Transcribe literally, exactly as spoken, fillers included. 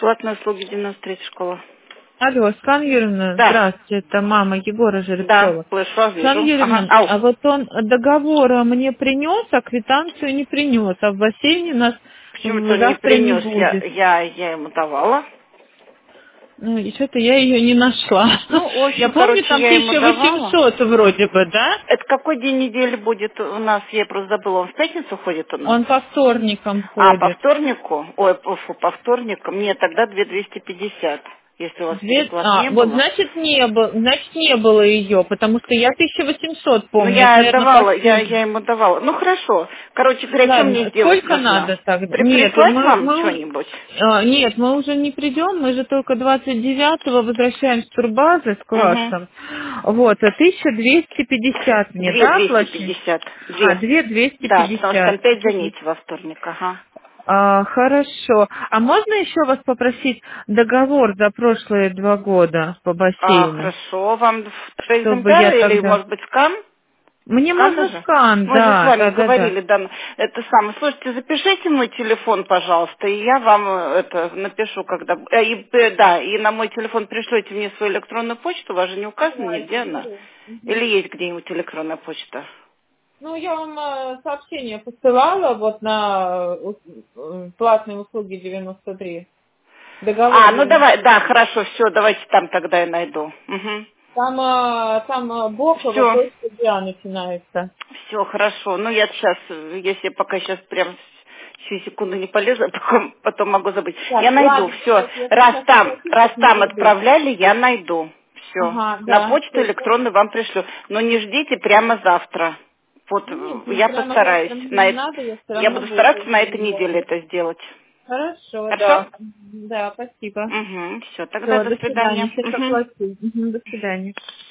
Платные услуги девяносто третья школа. Алло, Светлана Юрьевна, Да. здравствуйте, это мама Егора Да, Жеребцова. слышу, Светлана вижу. Ага. Юрьевна, Ау. а вот он договор мне принес, а квитанцию не принес, а в бассейне нас Почему-то м, он не завтра не принес. Я, будет. я, я ему давала. Ну, и что-то я ее не нашла. Ну, в Я общем, помню, короче, там я ему тысяча давала. восемьсот вроде бы, да? Это какой день недели будет у нас? Я просто забыла. Он в пятницу ходит у нас? Он по вторникам А, по ходит. вторнику? Ой, по, фу, по вторникам. Нет, тогда две тысячи двести пятьдесят. Если у вас Две... переплат А, не вот было. значит не было, значит не было ее, потому что я тысяча восемьсот Ну, помню, это, я наверное, по давала, я, вторник. я ему давала. Ну, хорошо. Короче говоря, что мне Ладно, сделать сколько нужно? надо тогда? При- Нет, прислать мы, вам мы, уж- что-нибудь? а, нет, мы уже не придем, мы же только двадцать девятого возвращаемся с турбазы с Угу. классом. Вот, а тысяча двести пятьдесят мне, Две да, двести платить? пятьдесят. А, Две. две двести Да, потому что там пятьдесят. пять занятий во вторник, ага. А, хорошо. А можно еще вас попросить договор за прошлые два года по А, бассейну, хорошо, вам чтобы я фотоэкземпляр или, тогда... может быть, скан? Мне Скан можно даже? скан, Мы же с да, вами да, да, да. говорили, да, это самое. Слушайте, запишите мой телефон, пожалуйста, и я вам э, это напишу, когда... э, и, э, да, и на мой телефон пришлете мне свою электронную почту, у вас же не указано Да, нигде я она. беру. Мгм. Или есть где-нибудь электронная почта? Ну, я вам э, сообщение посылала вот на э, э, платные услуги девяносто три. Договор А, ну девяносто. давай, да, хорошо, все, давайте там тогда я найду. Угу. Там, э, там э, Бокова, Все. точка Диа начинается. Все хорошо. Ну, я сейчас, если я пока сейчас прям всю секунду не полезу, потом, потом могу забыть. Я Так, найду. ладно, Все. сейчас я Раз сейчас там, оплатить, раз как не там забыть. отправляли, я найду. Все. Ага, На да. почту Всё, всё. электронную вам пришлю. Но не ждите прямо завтра. Вот Нет, э, ну я прямо постараюсь. завтра мне На не эт- надо, я все Я равно буду буду стараться на этой неделе делать. это сделать. Хорошо, Хорошо? да. Да, спасибо. Угу. Все. Тогда Все, до до свидания. свидания. Сейчас Угу. оплачу. Мгм, до свидания.